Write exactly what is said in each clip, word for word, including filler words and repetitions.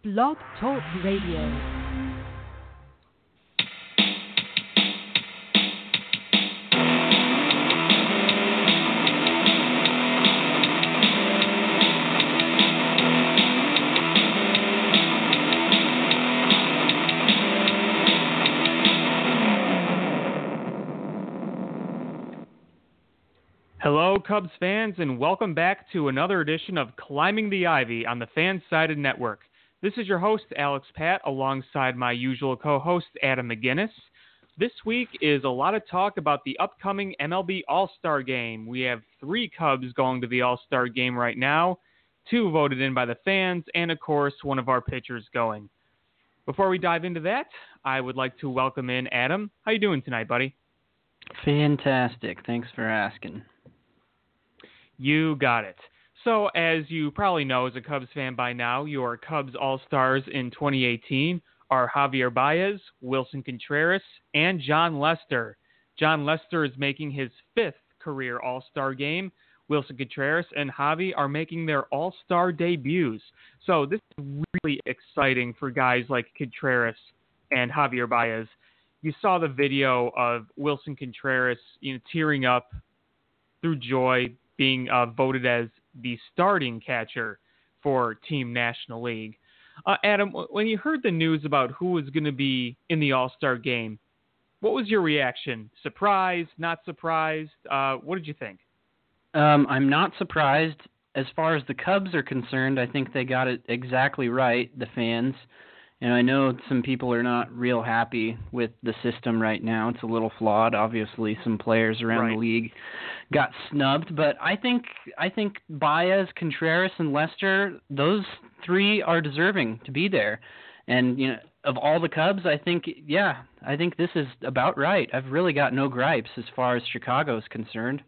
Blog Talk Radio. Hello, Cubs fans, and welcome back to another edition of Climbing the Ivy on the Fansided Network. This is your host, Alex Pat, alongside my usual co-host, Adam McGinnis. This week is a lot of talk about the upcoming M L B All-Star Game. We have three Cubs going to the All-Star Game right now, two voted in by the fans, and of course, one of our pitchers going. Before we dive into that, I would like to welcome in Adam. How you doing tonight, buddy? Fantastic. Thanks for asking. You got it. So, as you probably know as a Cubs fan by now, your Cubs All-Stars in twenty eighteen are Javier Baez, Wilson Contreras, and Jon Lester. Jon Lester is making his fifth career All-Star game. Wilson Contreras and Javi are making their All-Star debuts. So, this is really exciting for guys like Contreras and Javier Baez. You saw the video of Wilson Contreras, you know, tearing up through joy, being uh, voted as the starting catcher for Team National League. Uh, Adam, when you heard the news about who was going to be in the All-Star game, what was your reaction? Surprised? Not surprised? Uh, what did you think? Um, I'm not surprised. As far as the Cubs are concerned, I think they got it exactly right, the fans. And I know some people are not real happy with the system right now. It's a little flawed. Obviously, some players around right. the league got snubbed. But I think I think Baez, Contreras, and Lester, those three are deserving to be there. And, you know, of all the Cubs, I think, yeah, I think this is about right. I've really got no gripes as far as Chicago is concerned.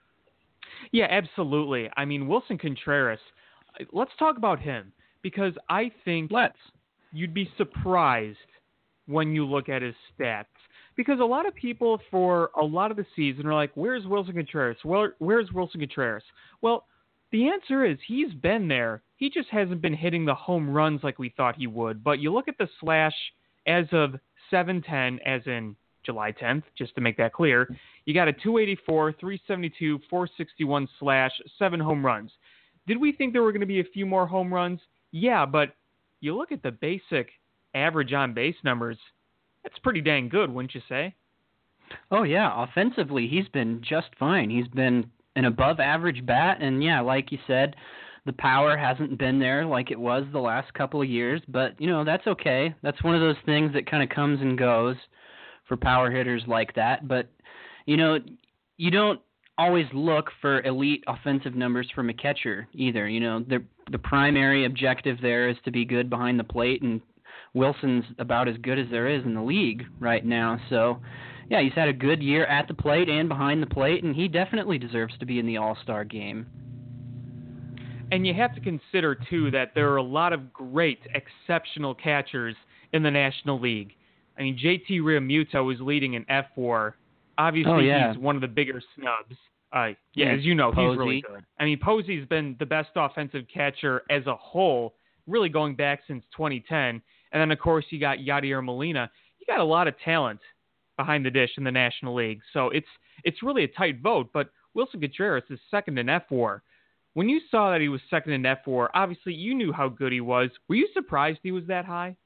Yeah, absolutely. I mean, Wilson Contreras, let's talk about him. Because I think... Let's. You'd be surprised when you look at his stats. Because a lot of people for a lot of the season are like, where's Wilson Contreras? Where, where's Wilson Contreras? Well, the answer is he's been there. He just hasn't been hitting the home runs like we thought he would. But you look at the slash as of seven ten, as in July tenth, just to make that clear. You got a two eighty-four, three seventy-two, four sixty-one slash, seven home runs. Did we think there were going to be a few more home runs? Yeah, but you look at the basic average on base numbers, that's pretty dang good, wouldn't you say? Oh, yeah. Offensively, he's been just fine. He's been an above-average bat, and, yeah, like you said, the power hasn't been there like it was the last couple of years, but, you know, that's okay. That's one of those things that kind of comes and goes for power hitters like that, but, you know, you don't always look for elite offensive numbers from a catcher either. You know, the the primary objective there is to be good behind the plate, and Wilson's about as good as there is in the league right now. So, yeah, he's had a good year at the plate and behind the plate, and he definitely deserves to be in the All-Star game. And you have to consider, too, that there are a lot of great, exceptional catchers in the National League. I mean, J T Realmuto is leading an F WAR. Obviously, oh, yeah. he's one of the bigger snubs. Uh, yeah, yeah, as you know, Posey. He's really good. I mean, Posey's been the best offensive catcher as a whole, really going back since twenty ten. And then, of course, you got Yadier Molina. You got a lot of talent behind the dish in the National League. So it's it's really a tight vote. But Wilson Contreras is second in F WAR. When you saw that he was second in F WAR, obviously you knew how good he was. Were you surprised he was that high?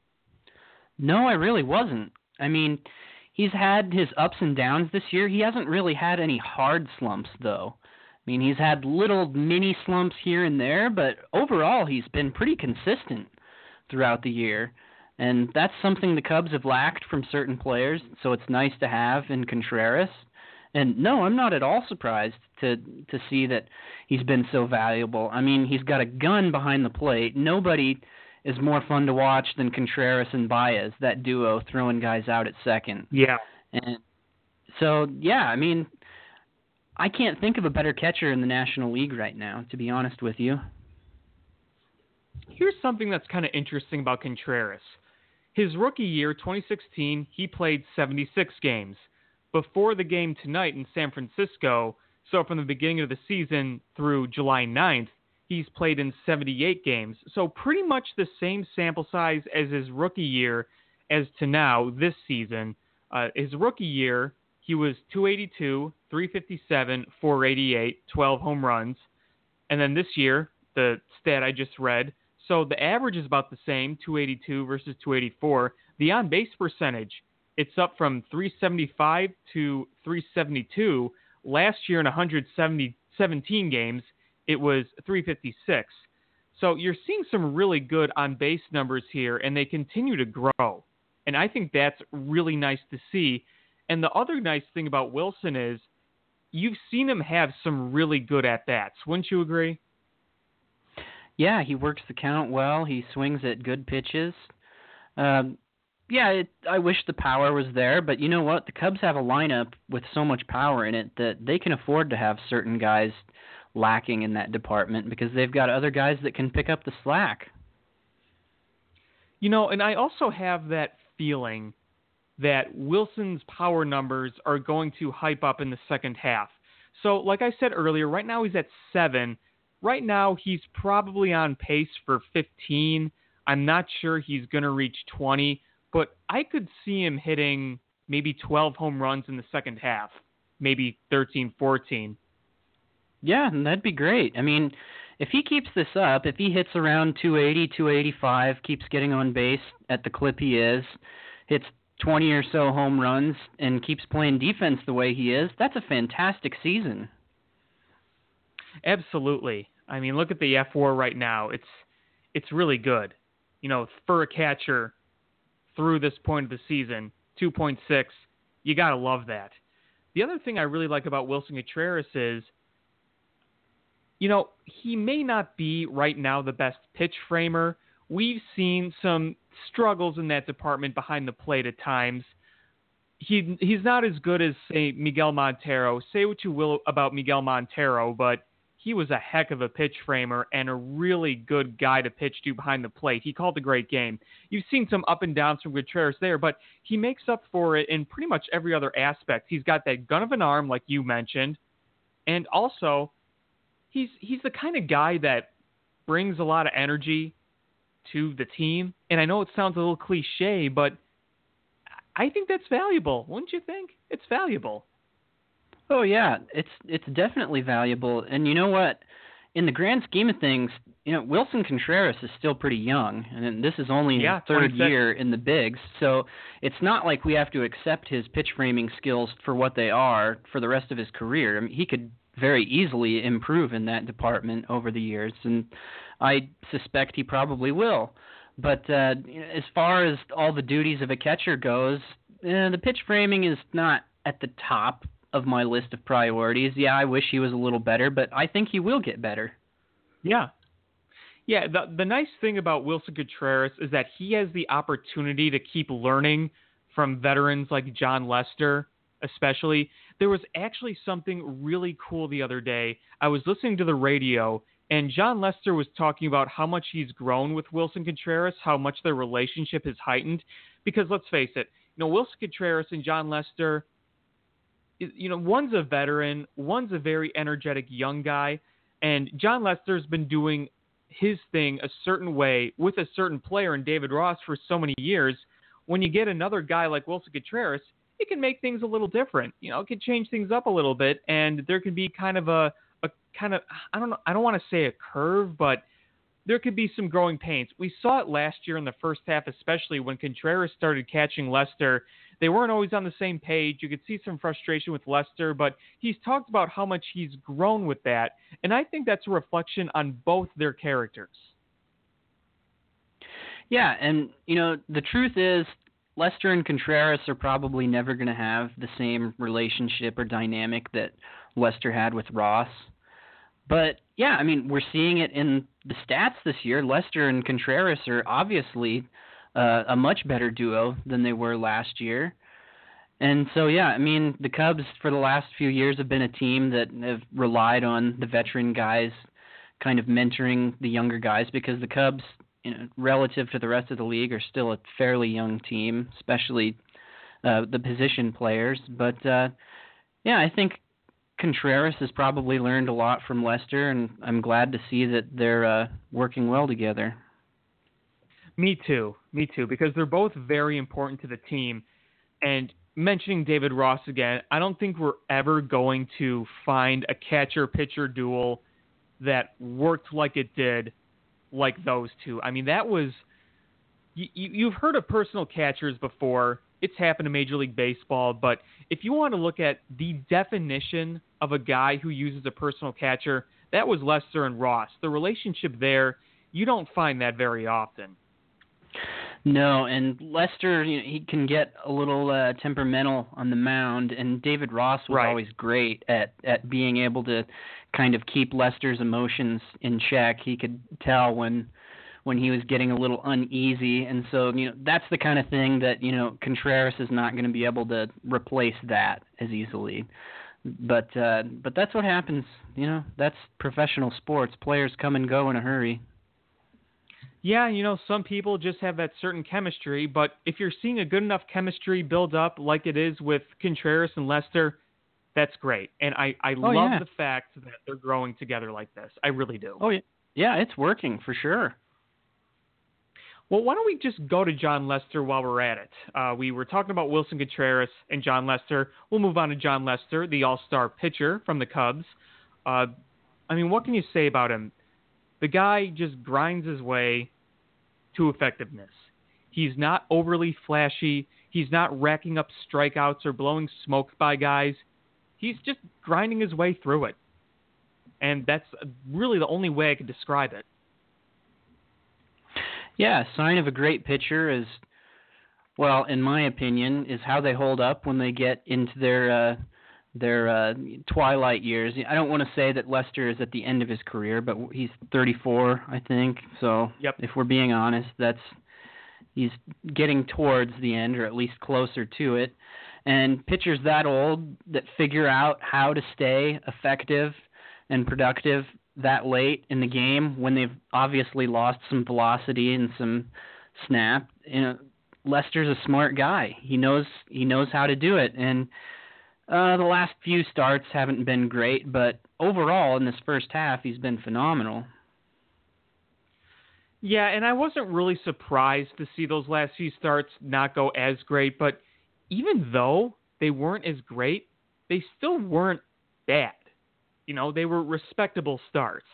No, I really wasn't. I mean, he's had his ups and downs this year. He hasn't really had any hard slumps, though. I mean, he's had little mini slumps here and there, but overall he's been pretty consistent throughout the year. And that's something the Cubs have lacked from certain players, so it's nice to have in Contreras. And no, I'm not at all surprised to to see that he's been so valuable. I mean, he's got a gun behind the plate. Nobody is more fun to watch than Contreras and Baez, that duo throwing guys out at second. Yeah. And so, yeah, I mean, I can't think of a better catcher in the National League right now, to be honest with you. Here's something that's kind of interesting about Contreras. His rookie year, twenty sixteen, he played seventy-six games. Before the game tonight in San Francisco, so from the beginning of the season through July ninth, he's played in seventy-eight games. So pretty much the same sample size as his rookie year as to now this season. Uh, his rookie year, he was two eighty-two, three fifty-seven, four eighty-eight, twelve home runs. And then this year, the stat I just read, so the average is about the same, two eighty-two versus two eighty-four. The on-base percentage, it's up from three seventy-five to three seventy-two. Last year in one hundred seventeen games, it was three fifty-six. So you're seeing some really good on-base numbers here, and they continue to grow. And I think that's really nice to see. And the other nice thing about Wilson is you've seen him have some really good at-bats. Wouldn't you agree? Yeah, he works the count well. He swings at good pitches. Um, yeah, it, I wish the power was there, but you know what? The Cubs have a lineup with so much power in it that they can afford to have certain guys lacking in that department because they've got other guys that can pick up the slack. You know, and I also have that feeling that Wilson's power numbers are going to hype up in the second half. So, like I said earlier, right now he's at seven. Right now he's probably on pace for fifteen. I'm not sure he's going to reach twenty, but I could see him hitting maybe twelve home runs in the second half, maybe thirteen, fourteen. Yeah, that'd be great. I mean, if he keeps this up, if he hits around two eighty, two eighty-five, keeps getting on base at the clip he is, hits twenty or so home runs, and keeps playing defense the way he is, that's a fantastic season. Absolutely. I mean, look at the F W A R right now. It's it's really good. You know, for a catcher through this point of the season, two point six, you got to love that. The other thing I really like about Wilson Contreras is, you know, he may not be right now the best pitch framer. We've seen some struggles in that department behind the plate at times. He he's not as good as, say, Miguel Montero. Say what you will about Miguel Montero, but he was a heck of a pitch framer and a really good guy to pitch to behind the plate. He called a great game. You've seen some up and downs from Contreras there, but he makes up for it in pretty much every other aspect. He's got that gun of an arm, like you mentioned, and also he's he's the kind of guy that brings a lot of energy to the team. And I know it sounds a little cliche, but I think that's valuable. Wouldn't you think? It's valuable. Oh, yeah, it's it's definitely valuable. And you know what? In the grand scheme of things, you know, Wilson Contreras is still pretty young, and this is only yeah, his third twenty-six year in the bigs. So it's not like we have to accept his pitch framing skills for what they are for the rest of his career. I mean, he could very easily improve in that department over the years, and I suspect he probably will. But uh, as far as all the duties of a catcher goes, eh, the pitch framing is not at the top of my list of priorities. Yeah, I wish he was a little better, but I think he will get better. Yeah. Yeah, the the nice thing about Wilson Contreras is that he has the opportunity to keep learning from veterans like Jon Lester, especially. There was actually something really cool the other day. I was listening to the radio, and Jon Lester was talking about how much he's grown with Wilson Contreras, how much their relationship has heightened. Because let's face it, you know, Wilson Contreras and Jon Lester, you know, one's a veteran, one's a very energetic young guy, and Jon Lester's been doing his thing a certain way with a certain player in David Ross for so many years. When you get another guy like Wilson Contreras, it can make things a little different. You know, it can change things up a little bit, and there can be kind of a, a kind of, I don't know, I don't want to say a curve, but there could be some growing pains. We saw it last year in the first half, especially when Contreras started catching Lester. They weren't always on the same page. You could see some frustration with Lester, but he's talked about how much he's grown with that, and I think that's a reflection on both their characters. Yeah, and, you know, the truth is Lester and Contreras are probably never going to have the same relationship or dynamic that Lester had with Ross. But, yeah, I mean, we're seeing it in the stats this year. Lester and Contreras are obviously uh, a much better duo than they were last year. And so, yeah, I mean, the Cubs for the last few years have been a team that have relied on the veteran guys kind of mentoring the younger guys because the Cubs, you know, relative to the rest of the league, are still a fairly young team, especially uh, the position players. But, uh, yeah, I think Contreras has probably learned a lot from Lester, and I'm glad to see that they're uh, working well together. Me too. Me too, because they're both very important to the team. And mentioning David Ross again, I don't think we're ever going to find a catcher-pitcher duel that worked like it did like those two. I mean, that was... You, you've heard of personal catchers before. It's happened to Major League Baseball, but if you want to look at the definition of a guy who uses a personal catcher, that was Lester and Ross. The relationship there, you don't find that very often. No, and Lester, you know, he can get a little uh, temperamental on the mound, and David Ross was right. always great at, at being able to kind of keep Lester's emotions in check. He could tell when when he was getting a little uneasy, and so, you know, that's the kind of thing that, you know, Contreras is not going to be able to replace that as easily. But uh, but that's what happens, you know, that's professional sports. Players come and go in a hurry. Yeah, you know, some people just have that certain chemistry, but if you're seeing a good enough chemistry build up like it is with Contreras and Lester, that's great. And I, I oh, love yeah. the fact that they're growing together like this. I really do. Oh, yeah. Yeah, it's working for sure. Well, why don't we just go to Jon Lester while we're at it? Uh, we were talking about Willson Contreras and Jon Lester. We'll move on to Jon Lester, the all-star pitcher from the Cubs. Uh, I mean, what can you say about him? The guy just grinds his way to effectiveness. He's not overly flashy. He's not racking up strikeouts or blowing smoke by guys. He's just grinding his way through it. And that's really the only way I could describe it. Yeah, a sign of a great pitcher is, well, in my opinion, is how they hold up when they get into their uh, their uh, twilight years. I don't want to say that Lester is at the end of his career, but he's thirty-four, I think. So yep. If we're being honest, that's he's getting towards the end, or at least closer to it. And pitchers that old that figure out how to stay effective and productive that late in the game when they've obviously lost some velocity and some snap, you know, Lester's a smart guy. He knows he knows how to do it, and uh, the last few starts haven't been great, but overall in this first half he's been phenomenal. Yeah, and I wasn't really surprised to see those last few starts not go as great, but even though they weren't as great, they still weren't bad. You know, they were respectable starts.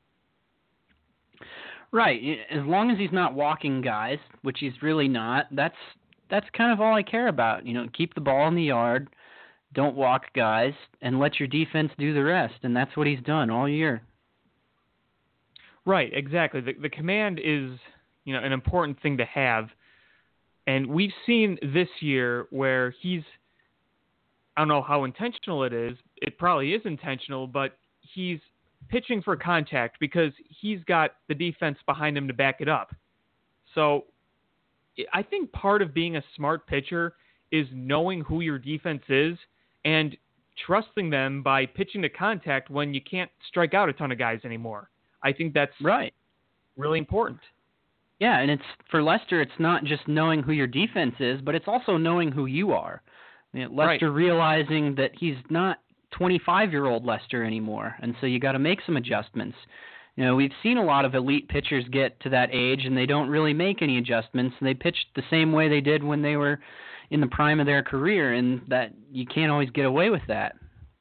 Right. As long as he's not walking guys, which he's really not, that's that's kind of all I care about. You know, keep the ball in the yard, don't walk guys, and let your defense do the rest. And that's what he's done all year. Right, exactly. The, the command is, you know, an important thing to have. And we've seen this year where he's, I don't know how intentional it is. It probably is intentional, but he's pitching for contact because he's got the defense behind him to back it up. So I think part of being a smart pitcher is knowing who your defense is and trusting them by pitching to contact when you can't strike out a ton of guys anymore. I think that's right. really important. Yeah, and it's for Lester, it's not just knowing who your defense is, but it's also knowing who you are. I mean, Lester right. realizing that he's not twenty-five-year-old Lester anymore, and so you got to make some adjustments. You know, we've seen a lot of elite pitchers get to that age, and they don't really make any adjustments, and they pitch the same way they did when they were in the prime of their career, and that you can't always get away with that.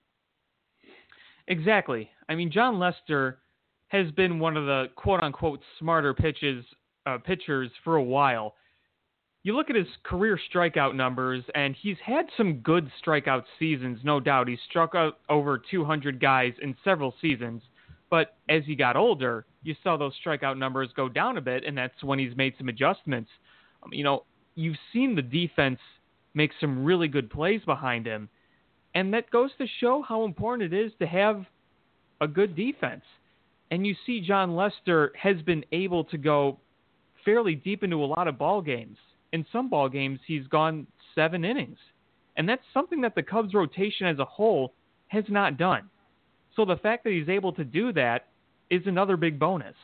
Exactly. I mean, Jon Lester has been one of the quote-unquote smarter pitches, uh, pitchers for a while. You look at his career strikeout numbers, and he's had some good strikeout seasons, no doubt. He's struck out over two hundred guys in several seasons. But as he got older, you saw those strikeout numbers go down a bit, and that's when he's made some adjustments. Um, you know, you've seen the defense make some really good plays behind him, and that goes to show how important it is to have a good defense. And you see Jon Lester has been able to go fairly deep into a lot of ball games. In some ball games, he's gone seven innings. And that's something that the Cubs rotation as a whole has not done. So the fact that he's able to do that is another big bonus.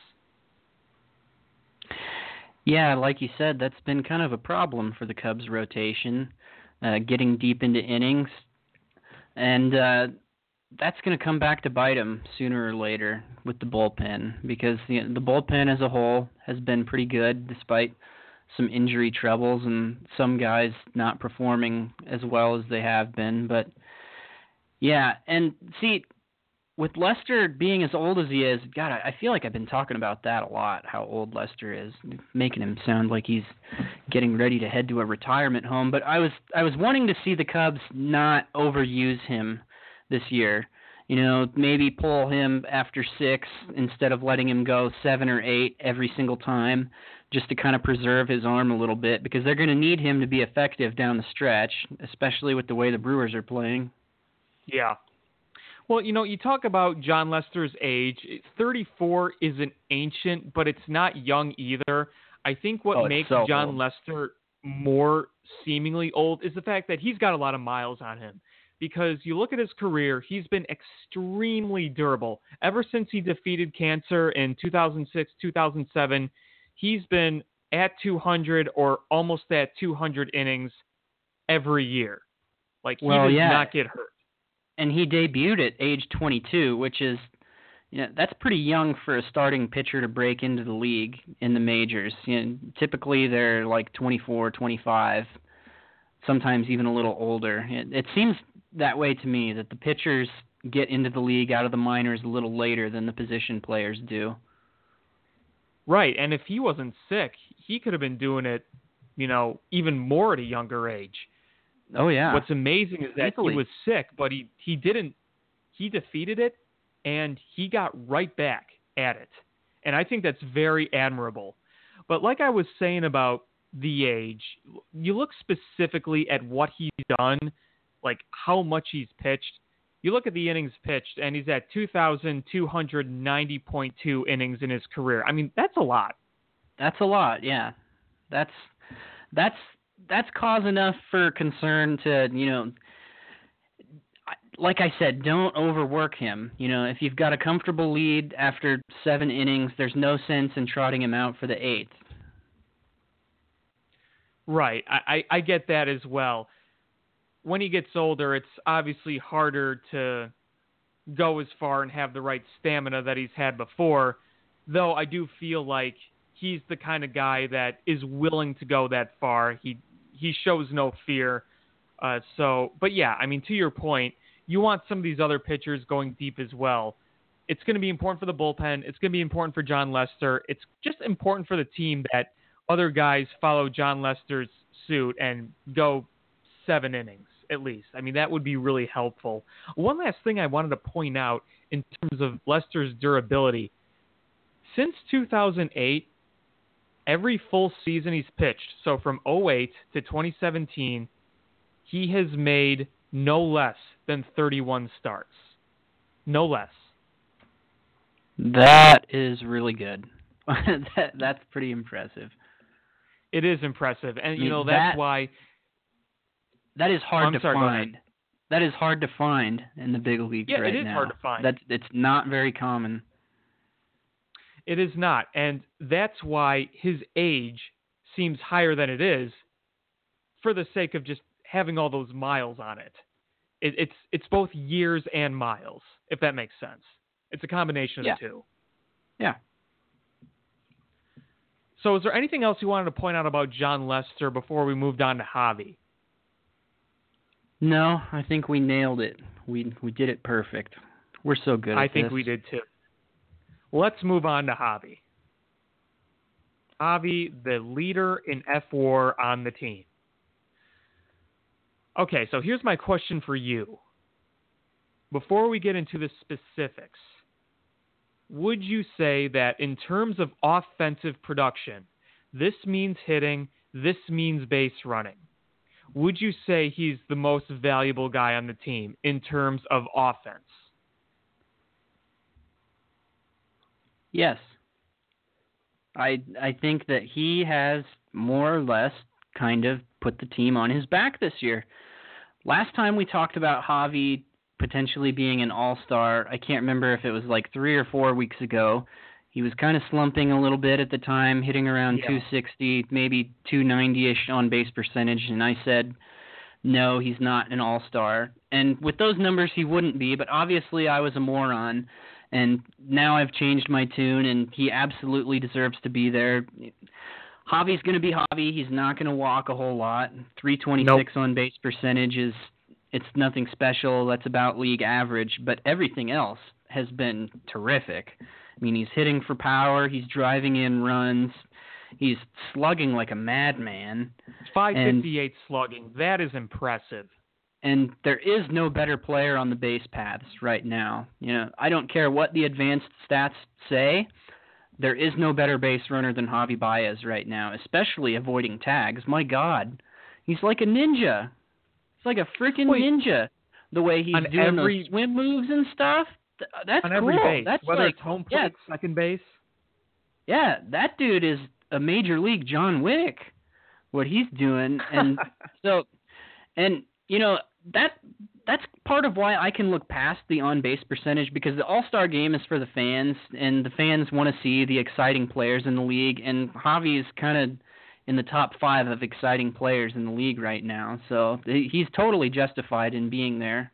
Yeah, like you said, that's been kind of a problem for the Cubs' rotation, uh, getting deep into innings. And, uh, that's going to come back to bite him sooner or later with the bullpen, because you know, the bullpen as a whole has been pretty good despite some injury troubles and some guys not performing as well as they have been. But yeah, and see, with Lester being as old as he is, God, I feel like I've been talking about that a lot, how old Lester is, making him sound like he's getting ready to head to a retirement home. But I was I was wanting to see the Cubs not overuse him this year. You know, maybe pull him after six instead of letting him go seven or eight every single time, just to kind of preserve his arm a little bit, because they're going to need him to be effective down the stretch, especially with the way the Brewers are playing. Yeah. Well, you know, you talk about Jon Lester's age. thirty-four isn't ancient, but it's not young either. I think what oh, makes so Jon old. Lester more seemingly old is the fact that he's got a lot of miles on him. Because you look at his career, he's been extremely durable. Ever since he defeated cancer in two thousand six, two thousand seven, he's been at two hundred or almost at two hundred innings every year. Like, he well, does yeah. not get hurt. And he debuted at age twenty-two, which is, you know, that's pretty young for a starting pitcher to break into the league in the majors. You know, typically they're like twenty-four, twenty-five, sometimes even a little older. It, it seems that way to me, that the pitchers get into the league out of the minors a little later than the position players do. Right, and if he wasn't sick, he could have been doing it, you know, even more at a younger age. Oh, yeah. What's amazing is that Easily. he was sick, but he, he didn't, he defeated it, and he got right back at it. And I think that's very admirable. But like I was saying about the age, you look specifically at what he's done, like how much he's pitched. You look at the innings pitched, and he's at two thousand two hundred ninety point two innings in his career. I mean, that's a lot. That's a lot, yeah. That's that's that's cause enough for concern to, you know, like I said, don't overwork him. You know, if you've got a comfortable lead after seven innings, there's no sense in trotting him out for the eighth. Right, I, I, I get that as well. When he gets older, it's obviously harder to go as far and have the right stamina that he's had before, though I do feel like he's the kind of guy that is willing to go that far. He he shows no fear. Uh, so, but yeah, I mean, to your point, you want some of these other pitchers going deep as well. It's going to be important for the bullpen. It's going to be important for Jon Lester. It's just important for the team that other guys follow Jon Lester's suit and go seven innings at least. I mean, that would be really helpful. One last thing I wanted to point out in terms of Lester's durability. Since two thousand eight, every full season he's pitched, so from oh eight to twenty seventeen, he has made no less than thirty-one starts. No less. That is really good. that, that's pretty impressive. It is impressive. And, I mean, you know, that's that, why... That is hard I'm to sorry, go find. ahead. That is hard to find in the big leagues Yeah, right it is now. hard to find. That's, it's not very common. It is not. And that's why his age seems higher than it is for the sake of just having all those miles on it. it it's it's both years and miles, if that makes sense. It's a combination of yeah. the two. Yeah. So is there anything else you wanted to point out about Jon Lester before we moved on to Javi? No, I think we nailed it. We we did it perfect. We're so good at I think this. we did too. Let's move on to Javi. Javi, the leader in F W A R on the team. Okay, so here's my question for you. Before we get into the specifics, would you say that in terms of offensive production, this means hitting, this means base running, would you say he's the most valuable guy on the team in terms of offense? Yes. I I think that he has more or less kind of put the team on his back this year. Last time we talked about Javi potentially being an all-star, I can't remember if it was like three or four weeks ago. He was kind of slumping a little bit at the time, hitting around yeah. two sixty, maybe two ninety-ish on base percentage, and I said no, he's not an all-star. And with those numbers, he wouldn't be, but obviously I was a moron, and now I've changed my tune, and he absolutely deserves to be there. Javi's going to be Javi. He's not going to walk a whole lot. three twenty-six nope. On base percentage is it's nothing special. That's about league average, but everything else has been terrific. I mean, he's hitting for power. He's driving in runs. He's slugging like a madman. five fifty-eight and, slugging. That is impressive. And there is no better player on the base paths right now. You know, I don't care what the advanced stats say. There is no better base runner than Javi Baez right now, especially avoiding tags. My God, he's like a ninja. He's like a freaking Wait, ninja. The way he's doing every, those swim moves and stuff. That's on cool. every base. That's whether like, it's home plate, yeah, second base. Yeah, that dude is a major league John Wick. What he's doing, and so, and you know that that's part of why I can look past the on-base percentage, because the All-Star game is for the fans, and the fans want to see the exciting players in the league, and Javi is kind of in the top five of exciting players in the league right now, so he's totally justified in being there.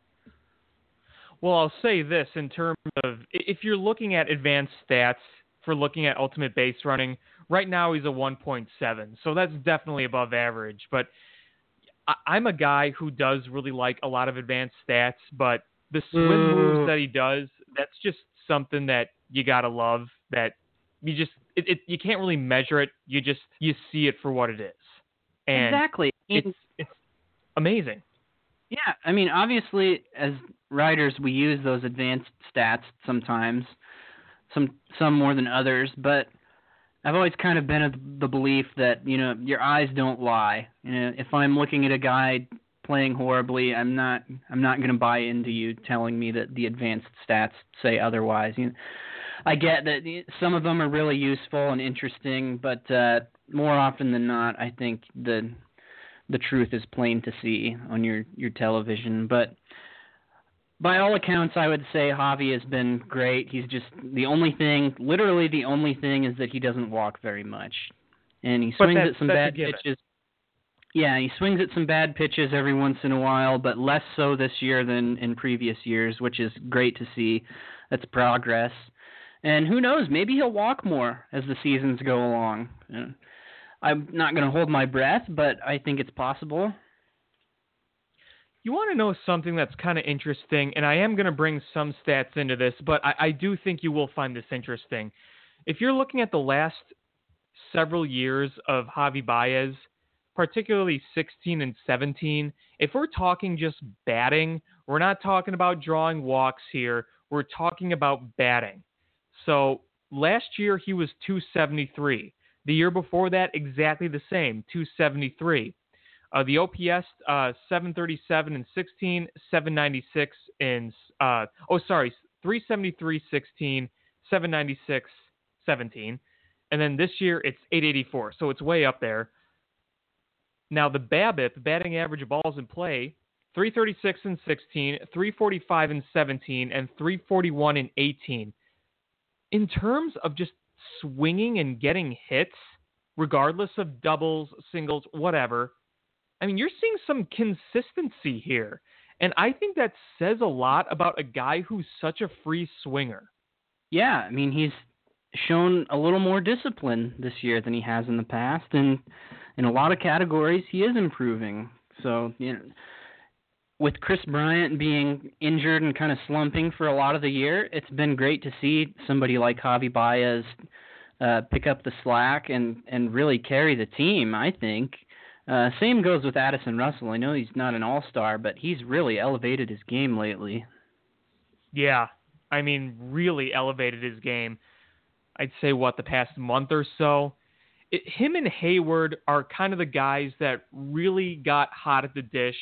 Well, I'll say this in terms of, if you're looking at advanced stats for looking at ultimate base running, right now he's a one point seven, so that's definitely above average, but I'm a guy who does really like a lot of advanced stats, but the swim mm. moves that he does, that's just something that you gotta love, that you just, it, it, you can't really measure it, you just, you see it for what it is. And exactly. It's, it's amazing. Yeah, I mean, obviously, as writers, we use those advanced stats sometimes, some some more than others, but I've always kind of been of the belief that, you know, your eyes don't lie. You know, if I'm looking at a guy playing horribly, I'm not I'm not going to buy into you telling me that the advanced stats say otherwise. You know, I get that some of them are really useful and interesting, but uh, more often than not, I think the the truth is plain to see on your, your television. But by all accounts, I would say Javi has been great. He's just the only thing, literally the only thing, is that he doesn't walk very much, and he swings at some bad pitches. Yeah, he swings at some bad pitches every once in a while, but less so this year than in previous years, which is great to see. That's progress. And who knows, maybe he'll walk more as the seasons go along. I'm not going to hold my breath, but I think it's possible. You want to know something that's kind of interesting, and I am going to bring some stats into this, but I, I do think you will find this interesting. If you're looking at the last several years of Javi Baez, particularly sixteen and seventeen, if we're talking just batting, we're not talking about drawing walks here, we're talking about batting. So last year he was two seventy-three. The year before that, exactly the same, two seventy-three. Uh, the O P S, uh, seven thirty-seven and sixteen, seven ninety-six in, uh, oh, sorry, three seventy-three, sixteen, seven ninety-six, seventeen. And then this year it's eight eighty-four, so it's way up there. Now the BABIP, batting average of balls in play, three thirty-six and sixteen, three forty-five and seventeen, and three forty-one and eighteen. In terms of just swinging and getting hits, regardless of doubles, singles, whatever, I mean, you're seeing some consistency here. And I think that says a lot about a guy who's such a free swinger. Yeah, I mean, he's shown a little more discipline this year than he has in the past. And in a lot of categories, he is improving. So, you know, with Chris Bryant being injured and kind of slumping for a lot of the year, it's been great to see somebody like Javi Baez uh, pick up the slack and, and really carry the team, I think. Uh, same goes with Addison Russell. I know he's not an all-star, but he's really elevated his game lately. Yeah, I mean, really elevated his game. I'd say, what, the past month or so? It, him and Hayward are kind of the guys that really got hot at the dish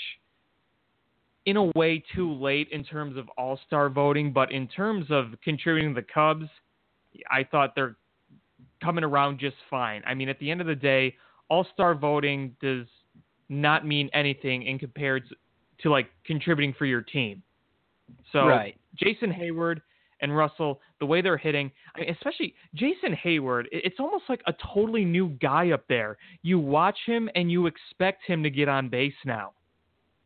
in a way too late in terms of all-star voting, but in terms of contributing to the Cubs, I thought they're coming around just fine. I mean, at the end of the day, all-star voting does not mean anything in compared to, like, contributing for your team. So right. Jason Hayward and Russell, the way they're hitting, I mean, especially Jason Hayward, it's almost like a totally new guy up there. You watch him and you expect him to get on base now.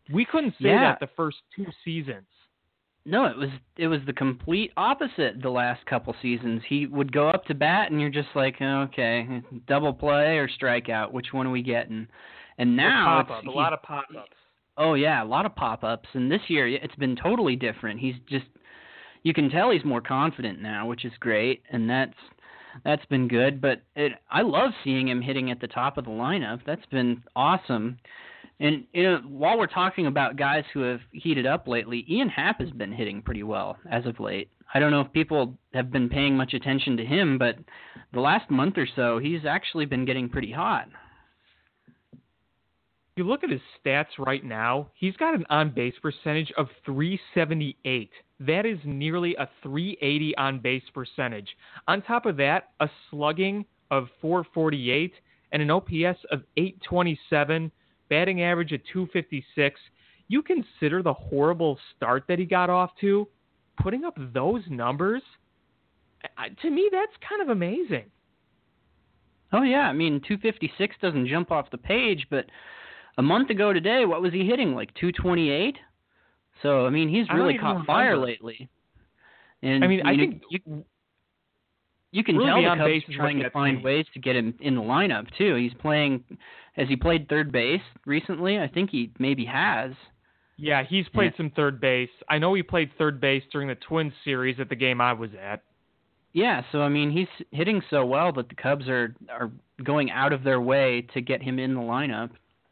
We couldn't say yeah. that the first two seasons. No, it was it was the complete opposite the last couple seasons. He would go up to bat, and you're just like, okay, double play or strikeout. Which one are we getting? And now pop-up, it's a lot of pop-ups. Oh yeah, a lot of pop-ups. And this year it's been totally different. He's just, you can tell he's more confident now, which is great, and that's that's been good. But it, I love seeing him hitting at the top of the lineup. That's been awesome. And you know, while we're talking about guys who have heated up lately, Ian Happ has been hitting pretty well as of late. I don't know if people have been paying much attention to him, but the last month or so, he's actually been getting pretty hot. If you look at his stats right now, he's got an on-base percentage of three seventy-eight. That is nearly a three eighty on-base percentage. On top of that, a slugging of four forty-eight and an O P S of eight twenty-seven. Batting average at two fifty-six. You consider the horrible start that he got off to, putting up those numbers, to me, that's kind of amazing. Oh, yeah. I mean, two fifty-six doesn't jump off the page, but a month ago today, what was he hitting, like two twenty-eight? So, I mean, he's really caught fire lately. And I mean, I you think... You, You can really tell the Cubs are trying to find ways to get him in the lineup, too. He's playing, has he played third base recently? I think he maybe has. Yeah, he's played yeah. some third base. I know he played third base during the Twins series at the game I was at. Yeah, so, I mean, he's hitting so well that the Cubs are, are going out of their way to get him in the lineup.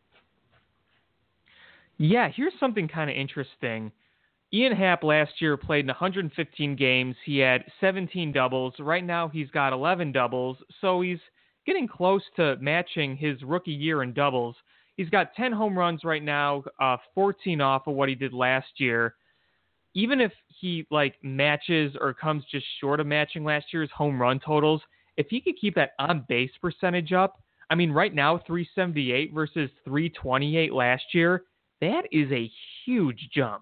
Yeah, here's something kind of interesting. Ian Happ last year played in one hundred fifteen games. He had seventeen doubles. Right now he's got eleven doubles, so he's getting close to matching his rookie year in doubles. He's got ten home runs right now, uh, fourteen off of what he did last year. Even if he like matches or comes just short of matching last year's home run totals, if he could keep that on-base percentage up, I mean, right now three seventy-eight versus three twenty-eight last year, that is a huge jump.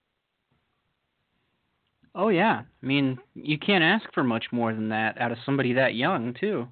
Oh, yeah. I mean, you can't ask for much more than that out of somebody that young, too.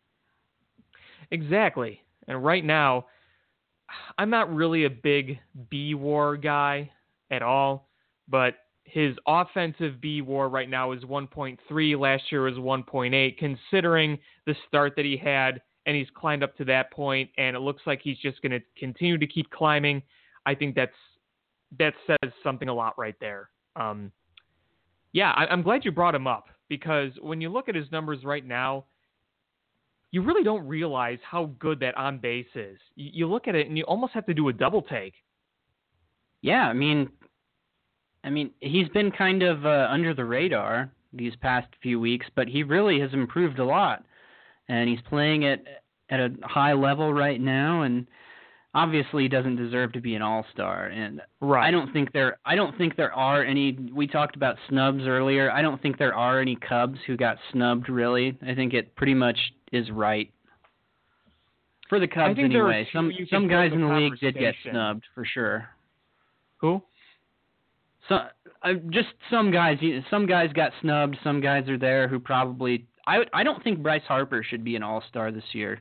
Exactly. And right now, I'm not really a big B-WAR guy at all, but his offensive B-WAR right now is one point three. Last year was one point eight, considering the start that he had, and he's climbed up to that point, and it looks like he's just going to continue to keep climbing. I think that's that says something a lot right there. Um Yeah, I, I'm glad you brought him up, because when you look at his numbers right now, you really don't realize how good that on base is. You, you look at it and you almost have to do a double take. Yeah, I mean, I mean, he's been kind of uh, under the radar these past few weeks, but he really has improved a lot, and he's playing at at a high level right now, and obviously he doesn't deserve to be an all-star. And right. I don't think there I don't think there are any, we talked about snubs earlier. I don't think there are any Cubs who got snubbed, really. I think it pretty much is right. For the Cubs anyway. Some some guys in the league did get snubbed for sure. Who? So uh, just some guys some guys got snubbed, some guys are there who probably I I don't think Bryce Harper should be an all-star this year.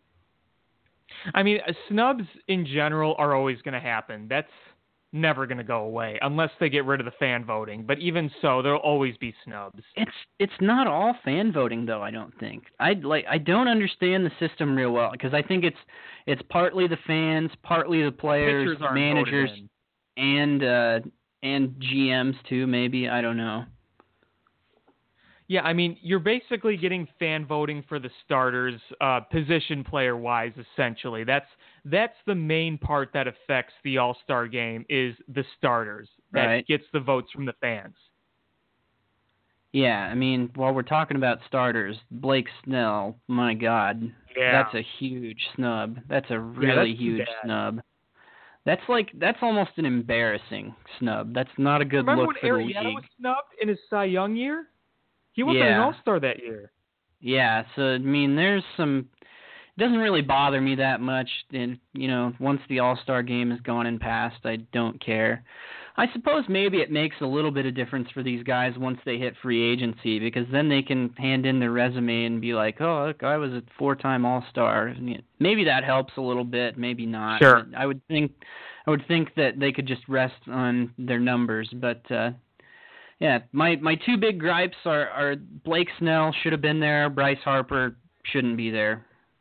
I mean, snubs in general are always going to happen. That's never going to go away unless they get rid of the fan voting. But even so, there'll always be snubs. It's it's not all fan voting though. I don't think. I like I don't understand the system real well, because I think it's it's partly the fans, partly the players, managers, and uh, and G Ms too. Maybe, I don't know. Yeah, I mean, you're basically getting fan voting for the starters, uh, position player-wise, essentially. That's that's the main part that affects the All-Star game, is the starters. That right. gets the votes from the fans. Yeah, I mean, while we're talking about starters, Blake Snell, my God, yeah. that's a huge snub. That's a really yeah, that's huge snub. That's like that's almost an embarrassing snub. That's not a good Remember look for the league. Remember when Arrieta was snubbed in his Cy Young year? He wasn't yeah. an all-star that year. Yeah, so, I mean, there's some... It doesn't really bother me that much. And, you know, once the all-star game has gone and passed, I don't care. I suppose maybe it makes a little bit of difference for these guys once they hit free agency, because then they can hand in their resume and be like, oh, look, I was a four-time All-Star. Maybe that helps a little bit, maybe not. Sure. I would think I would think that they could just rest on their numbers, but uh, yeah, my my two big gripes are, are Blake Snell should have been there, Bryce Harper shouldn't be there.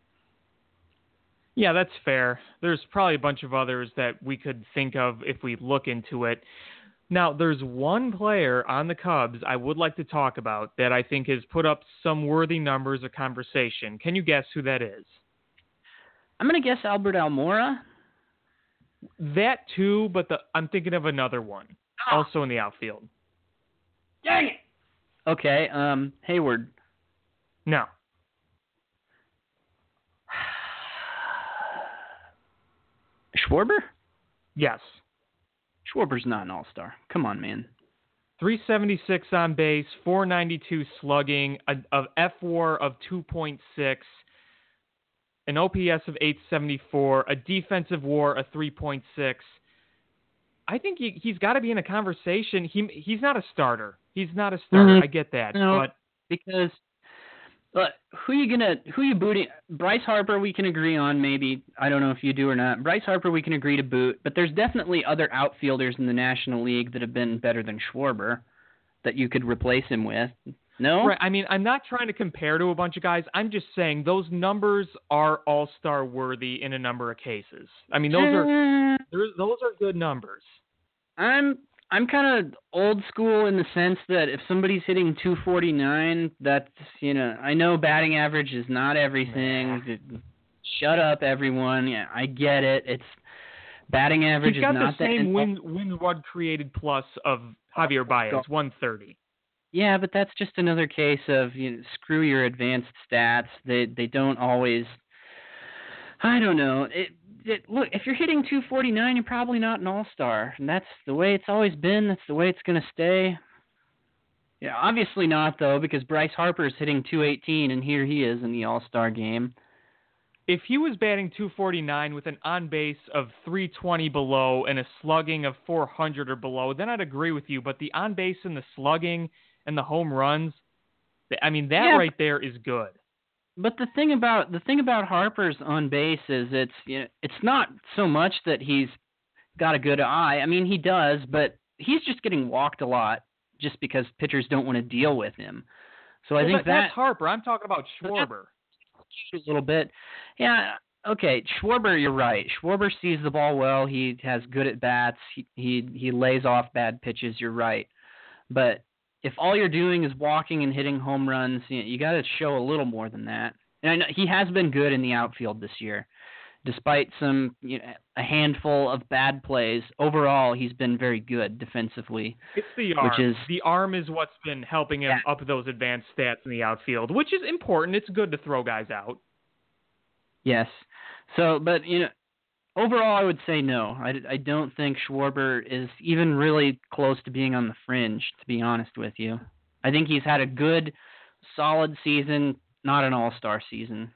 Yeah, that's fair. There's probably a bunch of others that we could think of if we look into it. Now, there's one player on the Cubs I would like to talk about that I think has put up some worthy numbers of conversation. Can you guess who that is? I'm going to guess Albert Almora. That too, but the, I'm thinking of another one, Ah. also in the outfield. Dang it! Okay, um, Hayward. No. Schwarber? Yes. Schwarber's not an all-star. Come on, man. three seventy-six on base, four ninety-two slugging, a, a F W A R of two point six, an O P S of eight seventy-four, a defensive W A R of three point six. I think he, he's got to be in a conversation. He He's not a starter. He's not a starter. Mm-hmm. I get that. No, but because uh, who you gonna who you booting? Bryce Harper, we can agree on. Maybe I don't know if you do or not. Bryce Harper, we can agree to boot. But there's definitely other outfielders in the National League that have been better than Schwarber that you could replace him with. No, right. I mean, I'm not trying to compare to a bunch of guys. I'm just saying those numbers are all-star worthy in a number of cases. I mean, those are those are good numbers. I'm I'm kind of old school in the sense that if somebody's hitting two forty-nine, that's, you know, I know batting average is not everything. Shut up, everyone. Yeah, I get it. It's batting average He's got is not the same that. win win run created plus of Javier Baez, one thirty. Yeah, but that's just another case of, you know, screw your advanced stats. They they don't always. I don't know. It, it look, if you're hitting two forty-nine, you're probably not an all-star, and that's the way it's always been. That's the way it's going to stay. Yeah, obviously not though, because Bryce Harper is hitting two eighteen, and here he is in the all-star game. If he was batting two forty-nine with an on-base of three twenty below and a slugging of four hundred or below, then I'd agree with you. But the on-base and the slugging and the home runs, I mean, that yeah, right there is good. But the thing about the thing about Harper's on base is it's, you know, it's not so much that he's got a good eye. I mean, he does, but he's just getting walked a lot just because pitchers don't want to deal with him. So I well, think that, that that's Harper. I'm talking about Schwarber. A little bit, yeah. Okay, Schwarber, you're right. Schwarber sees the ball well. He has good at bats. He he he lays off bad pitches. You're right, but if all you're doing is walking and hitting home runs, you, know, you got to show a little more than that. And I know he has been good in the outfield this year, despite some, you know, a handful of bad plays. Overall, he's been very good defensively. It's the arm. Which is, the arm is what's been helping him yeah. up those advanced stats in the outfield, which is important. It's good to throw guys out. Yes. So, but, you know, overall, I would say no. I, I don't think Schwarber is even really close to being on the fringe, to be honest with you. I think he's had a good, solid season, not an all-star season.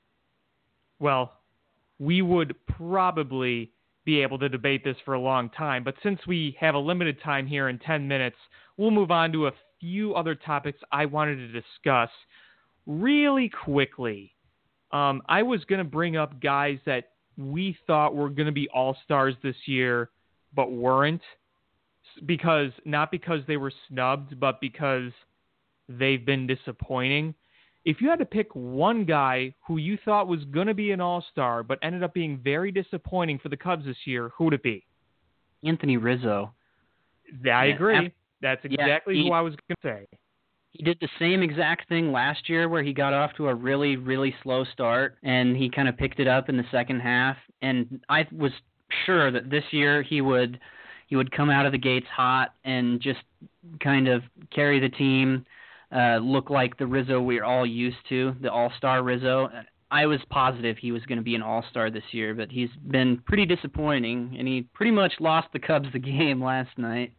Well, we would probably be able to debate this for a long time, but since we have a limited time here in ten minutes, we'll move on to a few other topics I wanted to discuss really quickly. Um, I was going to bring up guys that we thought were going to be all-stars this year, but weren't, because not because they were snubbed, but because they've been disappointing. If you had to pick one guy who you thought was going to be an all-star, but ended up being very disappointing for the Cubs this year, who would it be? Anthony Rizzo. I Yeah, agree. af- That's exactly yeah, he, who I was going to say. He did the same exact thing last year where he got off to a really, really slow start, and he kind of picked it up in the second half. And I was sure that this year he would he would come out of the gates hot and just kind of carry the team, uh, look like the Rizzo we're all used to, the all-star Rizzo. I was positive he was going to be an all-star this year, but he's been pretty disappointing, and he pretty much lost the Cubs the game last night.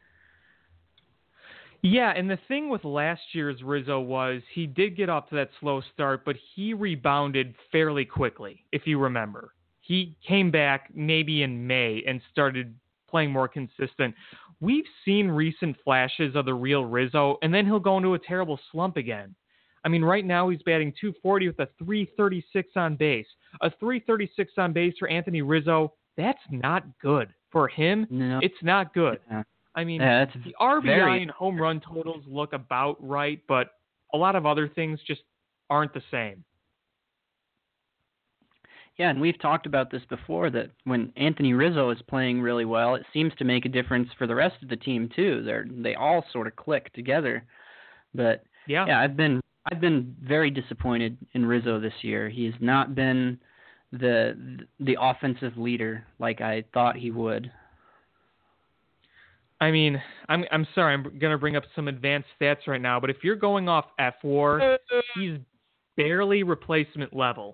Yeah, and the thing with last year's Rizzo was he did get off to that slow start, but he rebounded fairly quickly, if you remember. He came back maybe in May and started playing more consistent. we've seen recent flashes of the real Rizzo, and then he'll go into a terrible slump again. I mean, right now he's batting two forty with a three thirty-six on base. A three thirty-six on base for Anthony Rizzo, that's not good. For him, No. it's not good. Yeah. I mean, Yeah, that's the R B I very... and home run totals look about right, but a lot of other things just aren't the same. Yeah, and we've talked about this before, that when Anthony Rizzo is playing really well, it seems to make a difference for the rest of the team too. They're they all sort of click together. But yeah, yeah I've been I've been very disappointed in Rizzo this year. He has not been the the offensive leader like I thought he would. I mean, I'm I'm sorry, I'm going to bring up some advanced stats right now, but if you're going off F WAR, he's barely replacement level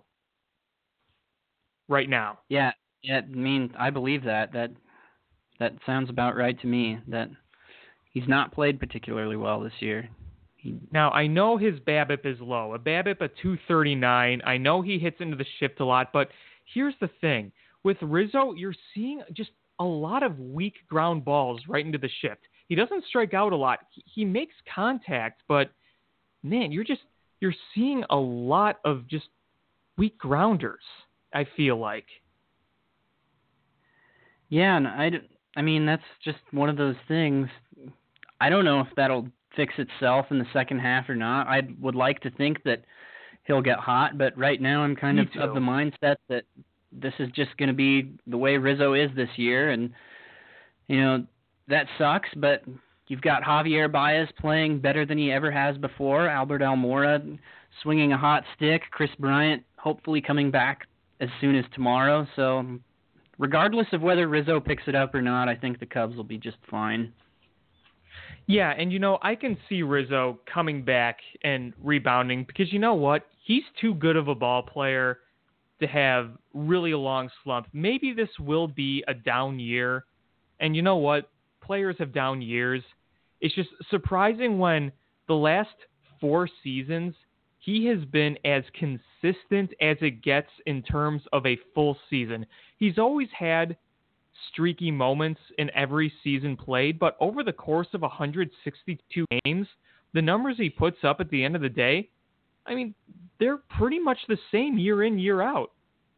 right now. Yeah, yeah, I mean, I believe that. That that sounds about right to me, that he's not played particularly well this year. He... Now, I know his BABIP is low. A BABIP at two thirty-nine. I know he hits into the shift a lot, but here's the thing. With Rizzo, you're seeing just a lot of weak ground balls right into the shift. He doesn't strike out a lot. He, he makes contact, but man, you're just you're seeing a lot of just weak grounders, I feel like. Yeah, and I, I mean, that's just one of those things. I don't know if that'll fix itself in the second half or not. I would like to think that he'll get hot, but right now I'm kind of of the mindset that this is just going to be the way Rizzo is this year, and, you know, that sucks, but you've got Javier Baez playing better than he ever has before, Albert Almora swinging a hot stick, Chris Bryant hopefully coming back as soon as tomorrow, so regardless of whether Rizzo picks it up or not, I think the Cubs will be just fine. Yeah, and, you know, I can see Rizzo coming back and rebounding because, you know what, he's too good of a ball player to have really a long slump. Maybe this will be a down year. And you know what? Players have down years. It's just surprising when the last four seasons, he has been as consistent as it gets in terms of a full season. He's always had streaky moments in every season played, but over the course of one hundred sixty-two games, the numbers he puts up at the end of the day, I mean, they're pretty much the same year in, year out.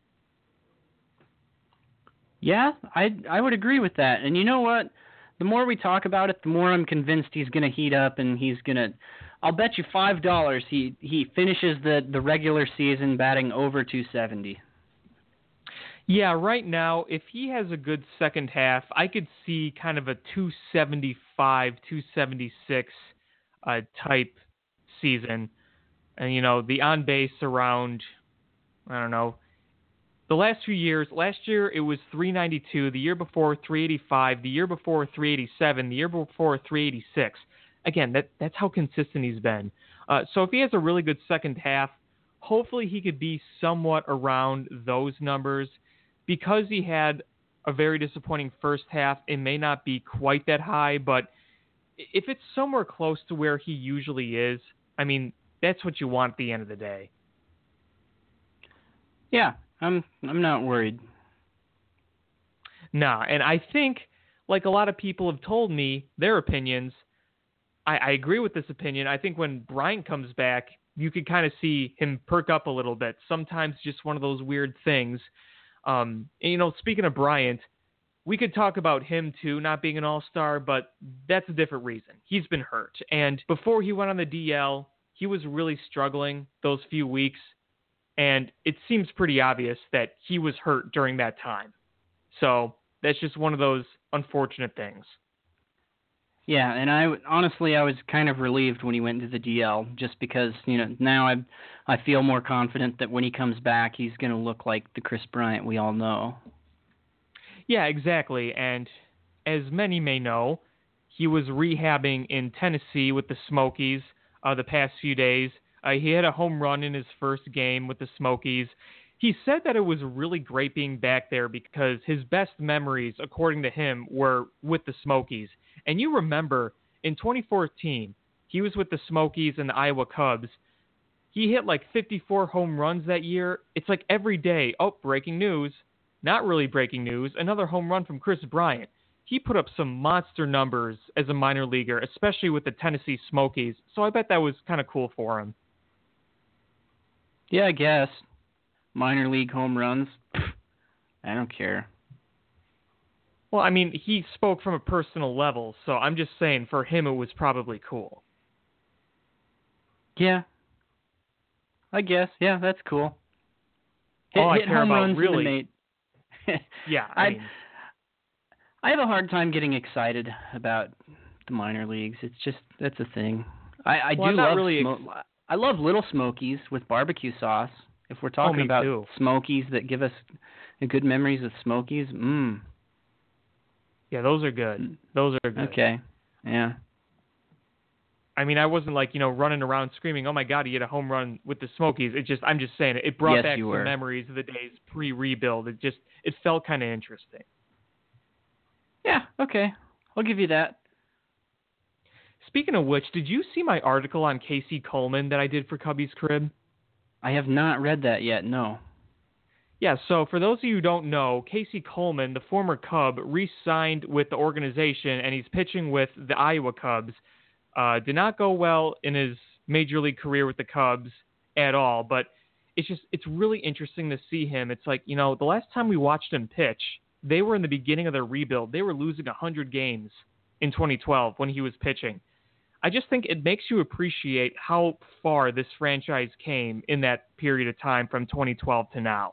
Yeah, I I would agree with that. And you know what? The more we talk about it, the more I'm convinced he's going to heat up, and he's going to – I'll bet you five dollars he, he finishes the, the regular season batting over two seventy. Yeah, right now, if he has a good second half, I could see kind of a two seventy-five, two seventy-six uh, type season. And, you know, the on-base around, I don't know, the last few years, last year it was three ninety-two, the year before three eighty-five, the year before three eighty-seven, the year before three eighty-six. Again, that that's how consistent he's been. Uh, so if he has a really good second half, hopefully he could be somewhat around those numbers. Because he had a very disappointing first half, it may not be quite that high, but if it's somewhere close to where he usually is, I mean, that's what you want at the end of the day. Yeah, I'm I'm not worried. Nah, and I think, like a lot of people have told me their opinions, I, I agree with this opinion. I think when Bryant comes back, you could kind of see him perk up a little bit. Sometimes just one of those weird things. Um, and, you know, speaking of Bryant, we could talk about him too, not being an all-star, but that's a different reason. He's been hurt. And before he went on the D L, he was really struggling those few weeks. And it seems pretty obvious that he was hurt during that time. So that's just one of those unfortunate things. Yeah, and I honestly I was kind of relieved when he went to the D L, just because, you know, now I I feel more confident that when he comes back he's going to look like the Chris Bryant we all know. Yeah, exactly. And as many may know, he was rehabbing in Tennessee with the Smokies uh, the past few days. Uh, he had a home run in his first game with the Smokies. He said that it was really great being back there because his best memories, according to him, were with the Smokies. And you remember, in twenty fourteen, he was with the Smokies and the Iowa Cubs. He hit like fifty-four home runs that year. It's like every day, oh, breaking news. Not really breaking news. Another home run from Chris Bryant. he put up some monster numbers as a minor leaguer, especially with the Tennessee Smokies. So I bet that was kind of cool for him. Yeah, I guess. Minor league home runs. I don't care. Well, I mean, he spoke from a personal level, so I'm just saying for him it was probably cool. Yeah. I guess. Yeah, that's cool. Hit, All I hit care home about runs really... in the Nate. yeah, I, I mean... I have a hard time getting excited about the minor leagues. It's just, that's a thing. I, I well, do love... love... Really Smo- ex- I love Little Smokies with barbecue sauce. If we're talking oh, about too. Smokies that give us good memories of Smokies, mmm. Yeah, those are good. Those are good. Okay, yeah. I mean, I wasn't like, you know, running around screaming, oh my God, he hit a home run with the Smokies. It just, I'm just saying, it brought yes, back you some were. memories of the days pre-rebuild. It just, it felt kind of interesting. Yeah, okay. I'll give you that. Speaking of which, did you see my article on Casey Coleman that I did for Cubby's Crib? I have not read that yet, no. Yeah, so for those of you who don't know, Casey Coleman, the former Cub, re-signed with the organization, and he's pitching with the Iowa Cubs. Uh, did not go well in his major league career with the Cubs at all, but it's just, it's really interesting to see him. It's like, you know, the last time we watched him pitch, they were in the beginning of their rebuild. They were losing one hundred games in twenty twelve when he was pitching. I just think it makes you appreciate how far this franchise came in that period of time from twenty twelve to now.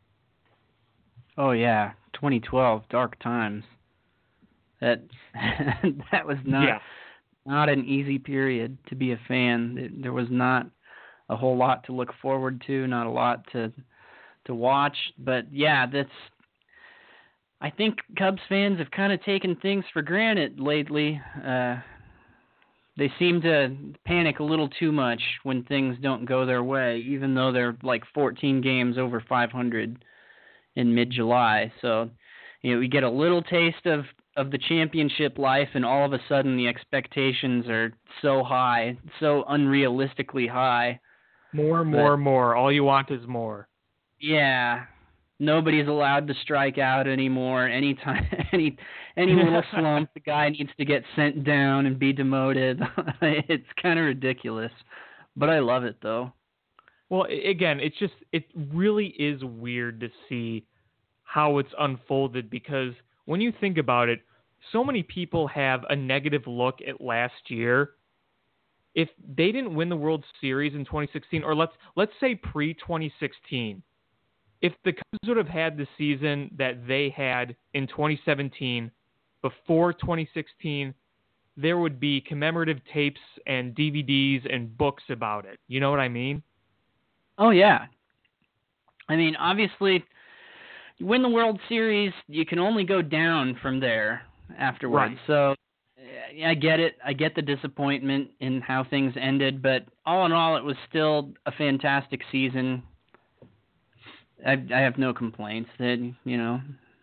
Oh yeah, twenty twelve, dark times. That that was not yeah. not an easy period to be a fan. There was not a whole lot to look forward to, not a lot to to watch. But yeah, that's. I think Cubs fans have kind of taken things for granted lately. Uh, they seem to panic a little too much when things don't go their way, even though they're like fourteen games over five hundred in mid-July. So, you know, we get a little taste of, of the championship life, and all of a sudden the expectations are so high, so unrealistically high. More, more, more. All you want is more. Yeah. Nobody's allowed to strike out anymore. Anytime, any any little slump, the guy needs to get sent down and be demoted. It's kind of ridiculous, but I love it though. Well, again, it's just, it really is weird to see how it's unfolded, because when you think about it, so many people have a negative look at last year. If they didn't win the World Series in twenty sixteen, or let's let's say pre twenty sixteen, if the Cubs would have had the season that they had in twenty seventeen before twenty sixteen, there would be commemorative tapes and D V Ds and books about it. You know what I mean? Oh, yeah. I mean, obviously, you win the World Series, you can only go down from there afterwards. Right. So I get it. I get the disappointment in how things ended, but all in all, it was still a fantastic season. I, I have no complaints. That, you know.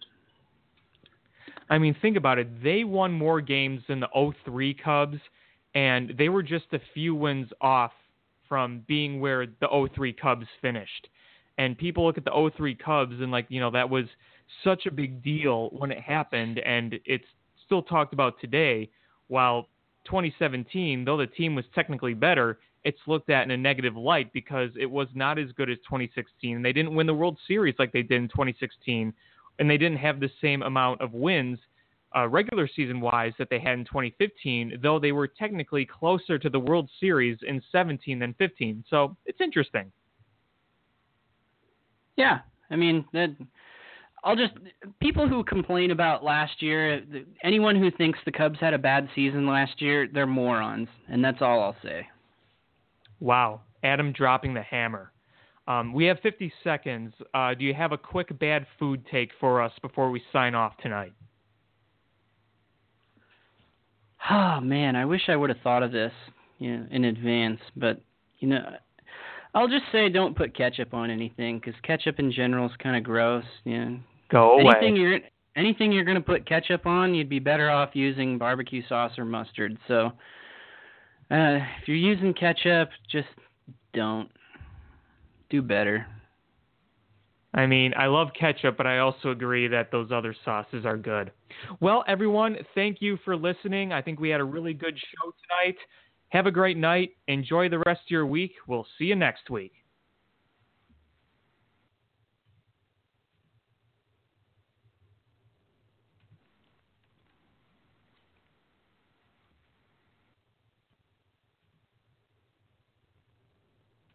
I mean, think about it. They won more games than the oh three Cubs, and they were just a few wins off from being where the oh three Cubs finished. And people look at the oh three Cubs and, like, you know, that was such a big deal when it happened, and it's still talked about today, while twenty seventeen, though the team was technically better, it's looked at in a negative light because it was not as good as twenty sixteen. They didn't win the World Series like they did in twenty sixteen, and they didn't have the same amount of wins uh, regular season-wise that they had in twenty fifteen, though they were technically closer to the World Series in seventeen than fifteen. So it's interesting. Yeah, I mean, that, I'll just, people who complain about last year, anyone who thinks the Cubs had a bad season last year, they're morons, and that's all I'll say. Wow, Adam dropping the hammer. Um, we have fifty seconds. Uh, do you have a quick bad food take for us before we sign off tonight? Oh, man, I wish I would have thought of this, you know, in advance, but, you know, I'll just say don't put ketchup on anything, because ketchup in general is kind of gross. You know. Go away. Anything you're anything you're going to put ketchup on, you'd be better off using barbecue sauce or mustard. So uh, if you're using ketchup, just don't. Do better. I mean, I love ketchup, but I also agree that those other sauces are good. Well, everyone, thank you for listening. I think we had a really good show tonight. Have a great night. Enjoy the rest of your week. We'll see you next week.